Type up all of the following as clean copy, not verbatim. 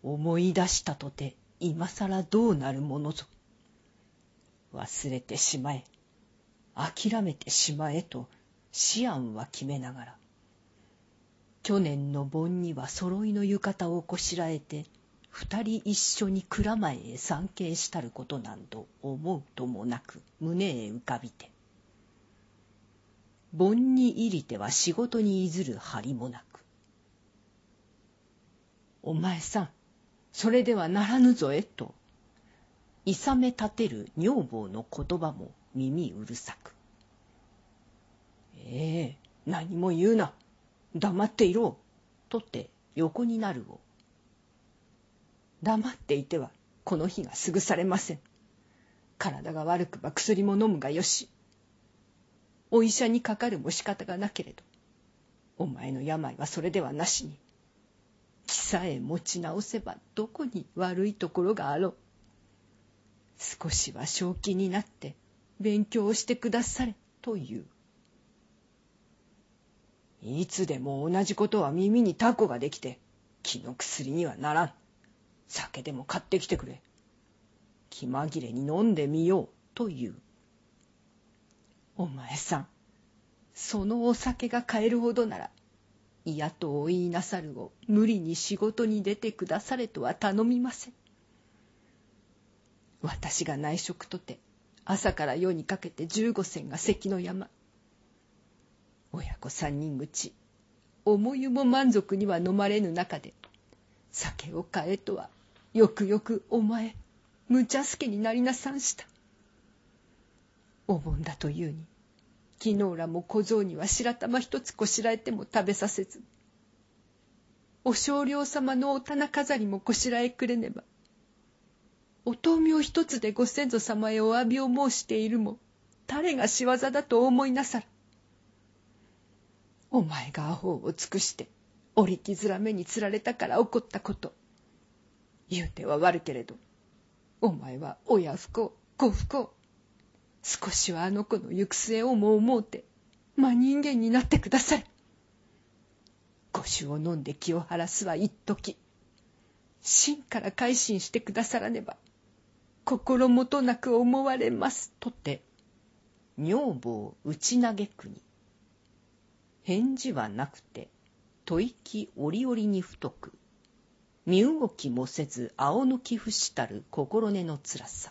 思い出したとて今さらどうなるものぞ。忘れてしまえ、諦めてしまえと思案は決めながら、去年の盆には揃いの浴衣をこしらえて二人一緒に蔵前へ参詣したることなんと思うともなく胸へ浮かびて、盆に入りては仕事にいずる張りもなく、お前さん、それではならぬぞえと、いさめ立てる女房の言葉も耳うるさく、何も言うな、黙っていろとって横になるを、黙っていてはこの日が過ぐされません。体が悪くば薬も飲むがよし。お医者にかかるも仕方がなけれど、お前の病はそれではなしに、気さえ持ち直せばどこに悪いところがあろう。少しは正気になって勉強をしてくだされという。いつでも同じことは耳にタコができて気の薬にはならん。酒でも買ってきてくれ。気紛れに飲んでみようという。お前さん、そのお酒が買えるほどなら、嫌とお言いなさるを無理に仕事に出てくだされとは頼みません。私が内職とて朝から夜にかけて15銭が関の山。親子3人口、思いも満足には飲まれぬ中で、酒を買えとはよくよくお前、無茶助になりなさんした。お盆だというに、昨日らも小僧には白玉一つこしらえても食べさせず、お少量様のお棚飾りもこしらえくれねば、お豆苗一つでご先祖様へお詫びを申しているも、誰が仕業だとお思いなさる。お前がアホを尽くして折りきずら目につられたから起こったこと、言うては悪けれど、お前は親不孝子不孝、少しはあの子の行く末をも思うて真人間になってください。ご酒を飲んで気を晴らすは一時、心から改心してくださらねば心もとなく思われますとて、女房打ち嘆くに返事はなくて、吐息折々に太く、身動きもせず仰抜き伏したる心根のつらさ。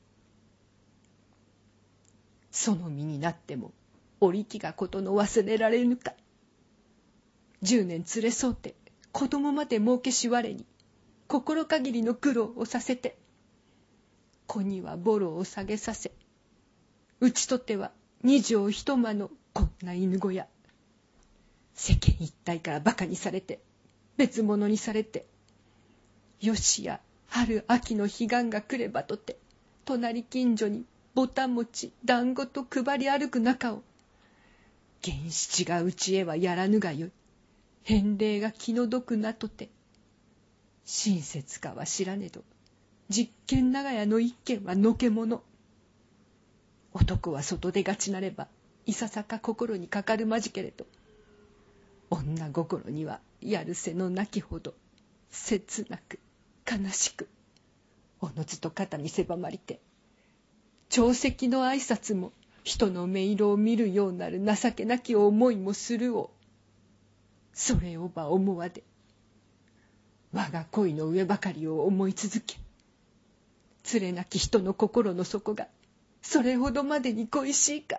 その身になっても折り気がことの忘れられぬか。10年連れ添うて子供まで儲けし我に心限りの苦労をさせて、子にはボロを下げさせ、うちとては2畳一間のこんな犬小屋、世間一体からバカにされて別物にされて、よしや春秋の彼岸が来ればとて隣近所にぼた餅団子と配り歩く中を、源七がうちへはやらぬがよい、返礼が気の毒なとて、親切かは知らねど実験長屋の一軒はのけもの。男は外出がちなればいささか心にかかるまじけれど、女心にはやるせのなきほど切なく悲しく、おのずと肩に狭まりて、朝夕の挨拶も人の目色を見るようなる情けなき思いもするを、それをば思わで、我が恋の上ばかりを思い続け、連れなき人の心の底がそれほどまでに恋しいか。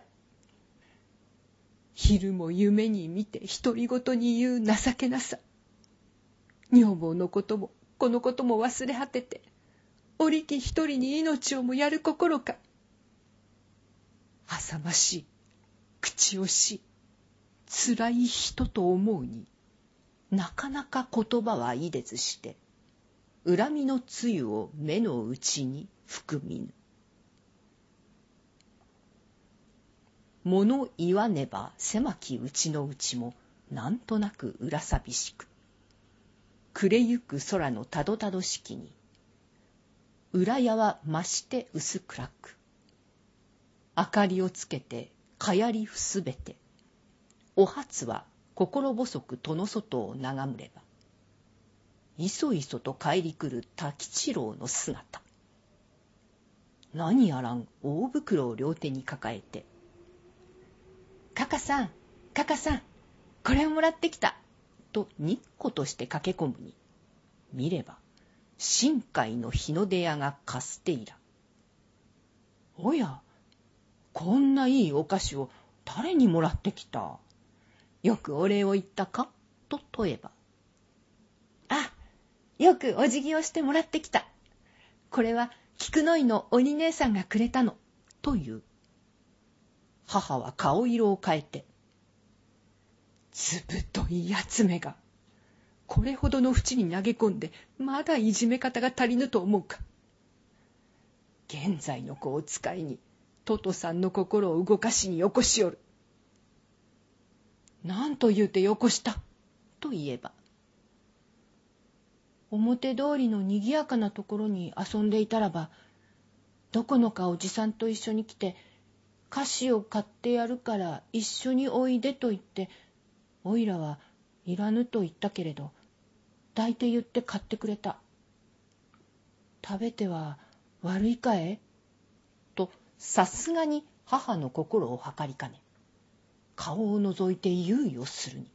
昼も夢に見て独り言に言う情けなさ、女房のこともこのことも忘れ果てて、折木一人に命をもやる心か。浅ましい、口惜しい、つらい人と思うに、なかなか言葉はいでずして、恨みの露を目の内に含みぬ。物言わねば狭きうちのうちもなんとなく裏寂しく、暮れゆく空のたどたどしきに、裏屋は増して薄暗く、明かりをつけてかやりふすべて、お初は心細く戸の外を眺むれば、 いそいそと帰り来る滝一郎の姿。何やらん大袋を両手に抱えて、かかさん、かかさん、これをもらってきた、とにっことして駆け込むに、見れば、新海の日の出屋がカステイラ。おや、こんないいお菓子を誰にもらってきた？よくお礼を言ったか？と問えば、あ、よくお辞儀をしてもらってきた。これは菊の井の鬼姉さんがくれたの、という。母は顔色を変えて、ずぶといやつめが、これほどの淵に投げ込んで、まだいじめ方が足りぬと思うか。現在の子を使いに、トトさんの心を動かしによこしおる。なんと言うてよこした、と言えば、表通りのにぎやかなところに遊んでいたらば、どこのかおじさんと一緒に来て、菓子を買ってやるから一緒においでと言って、おいらはいらぬと言ったけれど、抱いて言って買ってくれた。食べては悪いかえ？とさすがに母の心を計りかね、顔を覗いて猶予するに。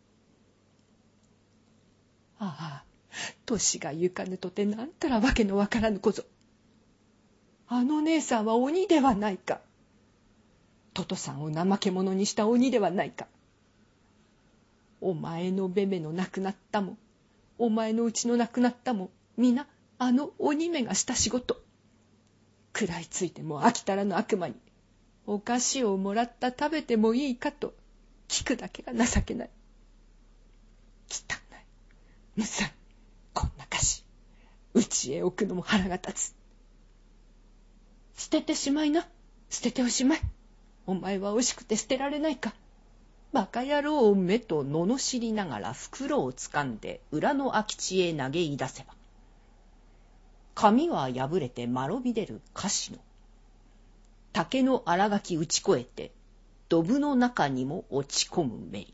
ああ、年がゆかぬとてなんたらわけのわからぬこぞ。あの姉さんは鬼ではないか。トトさんを怠け者にした鬼ではないか。お前のべめの亡くなったも、お前のうちの亡くなったも、皆あの鬼めがした仕事。食らいついても飽きたらぬ悪魔に、お菓子をもらった食べてもいいかと聞くだけが情けない。汚い、むさい、こんな菓子、うちへ置くのも腹が立つ。捨ててしまいな、捨てておしまい。お前は惜しくて捨てられないか。バカ野郎めと罵りながら袋をつかんで裏の空き地へ投げい出せば、紙は破れてまろび出る菓子の竹の荒垣打ち越えてドブの中にも落ち込むめり。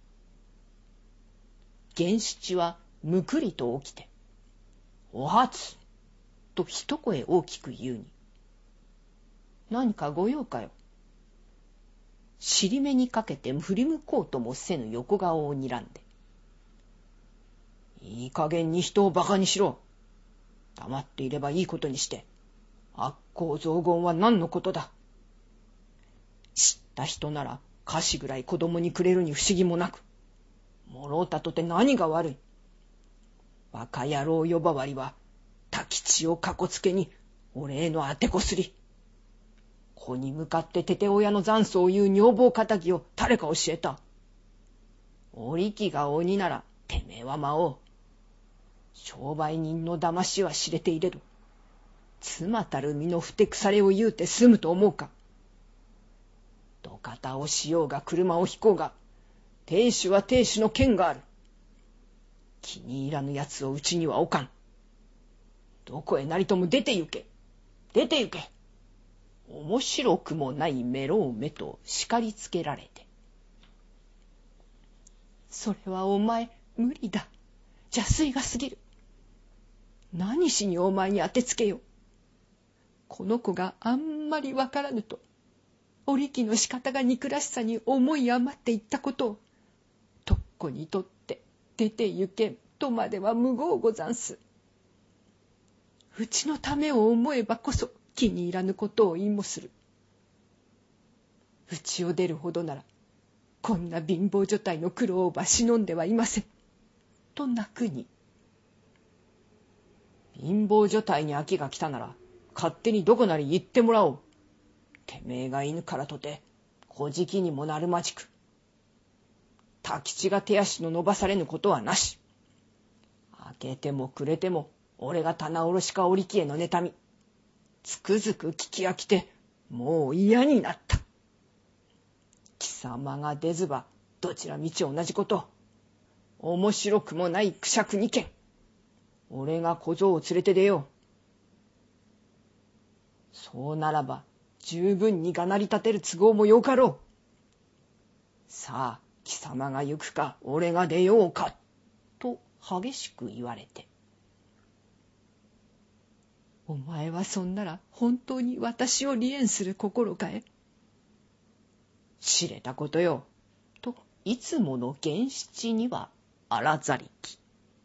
源七はむくりと起きて、お初と一声大きく言うに、何かご用かよ。尻目にかけて振り向こうともせぬ横顔を睨んで、いい加減に人をバカにしろ。黙っていればいいことにして、悪行雑言は何のことだ。知った人なら菓子ぐらい子供にくれるに不思議もなく、もろうたとて何が悪い。バカ野郎呼ばわりは滝地をかこつけに俺への当てこすり。子に向かっててて親の残相を言う女房仇を誰か教えた。お力が鬼ならてめえは魔王。商売人の騙しは知れていれど、妻たる身のふてくされを言うて済むと思うか。土方をしようが車を引こうが、亭主は亭主の権がある。気に入らぬやつをうちには置かん。どこへなりとも出て行け。出て行け。面白くもないメロウメと叱りつけられて、それはお前無理だ。邪推が過ぎる。何しにお前に当てつけよう。この子があんまりわからぬと、お力の仕方が憎らしさに思い余って言ったことを、とっこにとって出て行けとまでは無謀ござんす。うちのためを思えばこそ気に入らぬことを言いもする。うちを出るほどなら、こんな貧乏所帯の苦労ば忍んではいません。と泣くに、貧乏所帯に飽きが来たなら、勝手にどこなり行ってもらおう。てめえが犬からとて、小じきにもなるまじく。太吉が手足の伸ばされぬことはなし。明けても暮れても、俺が棚卸しかお力への妬み。つくづく聞き飽きて、もう嫌になった。貴様が出ずば、どちらみち同じこと。面白くもないくしゃく2件。俺が小僧を連れて出よう。そうならば、十分にがなり立てる都合もよかろう。さあ、貴様が行くか、俺が出ようか。と激しく言われて、 お前はそんなら本当に私を離縁する心かえ。 知れたことよ。といつもの源七には荒ざりき。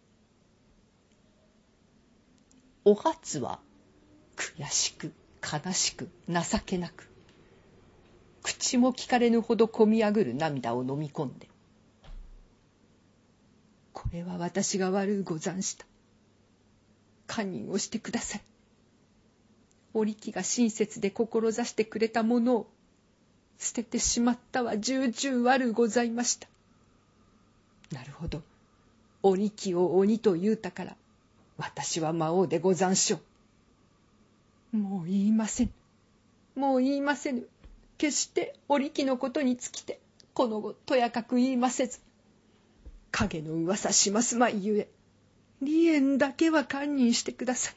お初は悔しく悲しく情けなく、口も聞かれぬほどこみ上ぐる涙を飲み込んで、 これは私が悪うござんした。堪忍をしてください。お力が親切で志してくれたものを捨ててしまったは重々悪うございました。なるほど、お力を鬼と言うたから私は魔王でござんしょう。もう言いません。もう言いませぬ。決してお力のことにつきてこの後とやかく言いませず、影の噂しますまいゆえ離縁だけは堪忍してください。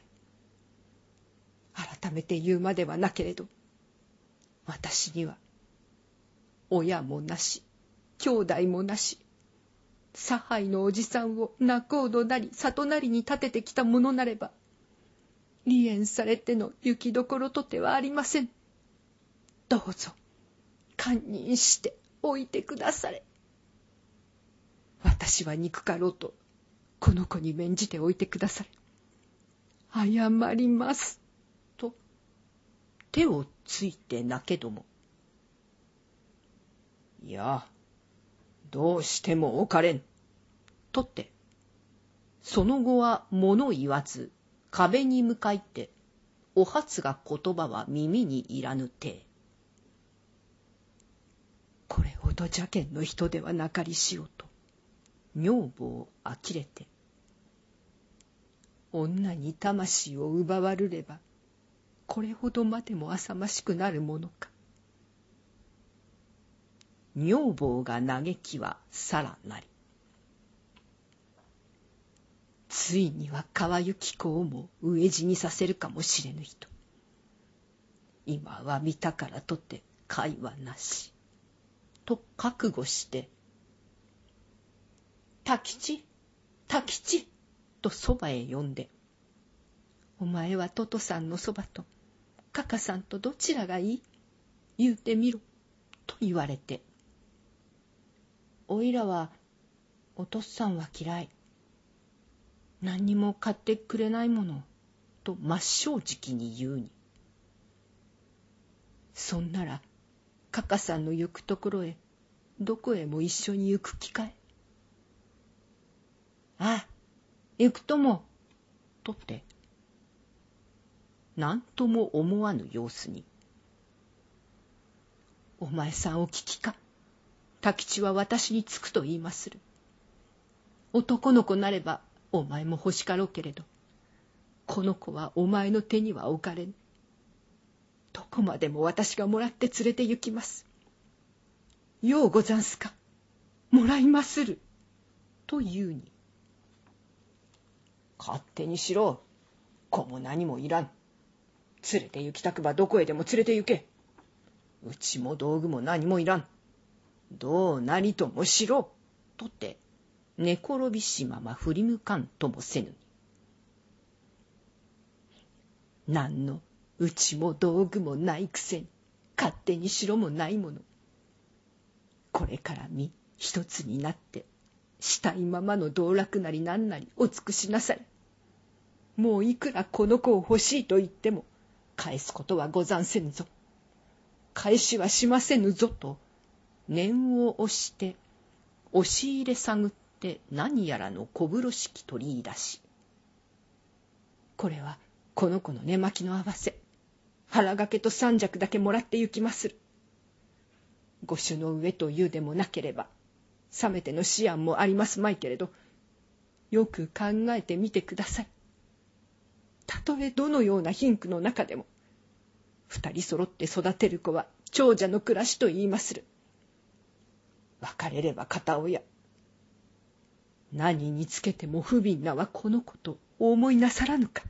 改めて言うまではなけれど、私には親もなし兄弟もなし、差配のおじさんを仲人なり里なりに立ててきたものなれば、離縁されての行きどころとてはありません。どうぞ堪忍しておいてくだされ。私は憎かろうとこの子に免じておいてくだされ。謝ります。 と手をついてなけども、いや、どうしてもおかれん。とって、その後は物言わず、壁に向かいて、お初が言葉は耳にいらぬて。 これほど邪険の人ではなかりしようと、 女房呆れて、 女に魂を奪わるれば、これほどまでも浅ましくなるものか。 女房が嘆きはさらなり。 ついには川行公も飢え死にさせるかもしれぬ人。今は見たからとて会はなし。 と覚悟して、太吉、太吉とそばへ呼んで、 お前はトトさんのそばとカカさんとどちらがいい？言うてみろ。 と言われて、おいらはお父さんは嫌い。何にも買ってくれないもの。と真っ正直に言うに。 そんならカカさんの行くところへどこへも一緒に行く気かい？ ああ、行くとも。とって何とも思わぬ様子に。 お前さんお聞きか。太吉は私につくと言いまする。男の子なればお前も欲しかろうけれど、この子はお前の手には置かれぬ。どこまでも私がもらって連れて行きます。ようござんすか。もらいまする。と言うに。 勝手にしろ。子も何もいらん。連れて行きたくばどこへでも連れて行け。うちも道具も何もいらん。どうなりともしろ。とって寝転びしまま振り向かんともせぬに。 なんのうちも道具もないくせに勝手にしろもないもの。これから一つになってしたいままの道楽なりなんなりお尽くしなされ。もういくらこの子を欲しいと言っても返すことはござんせぬぞ。返しはしませぬぞ。 と念を押して押し入れ探って何やらの小風呂敷取り出し、 これはこの子の寝巻きの合わせ、腹掛けと三尺だけもらって行きまする。御酒の上というでもなければ冷めての思案もありますまいけれど、よく考えてみてください。たとえどのような貧苦の中でも二人揃って育てる子は長者の暮らしと言いまする。別れれば片親。何につけても不憫なはこの子とお思いなさらぬか。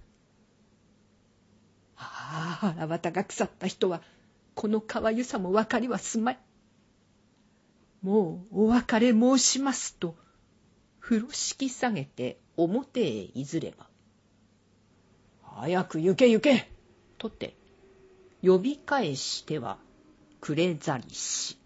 ああ、腹渡が腐った人はこのかわゆさも分かりはすまい。もうお別れ申しますと風呂敷下げて表へいずれば、 早く行け行け。 とて呼び返してはくれざりし。